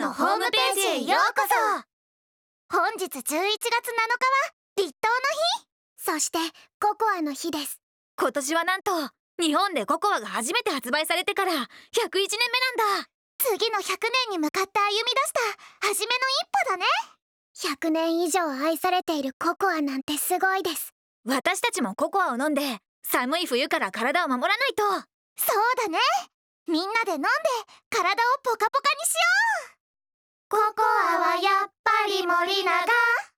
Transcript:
のホームページへようこそ。本日11月7日は立冬の日、そしてココアの日です。 今年はなんと日本でココアが初めて発売されてから101年目なんだ。 次の100年に向かって歩み出した初めの一歩だね。100年以上愛されているココアなんてすごいです。 私たちもココアを飲んで寒い冬から体を守らないと。 そうだね。みんなで飲んで体をポカポカにしよう。ココアはやっぱり森永。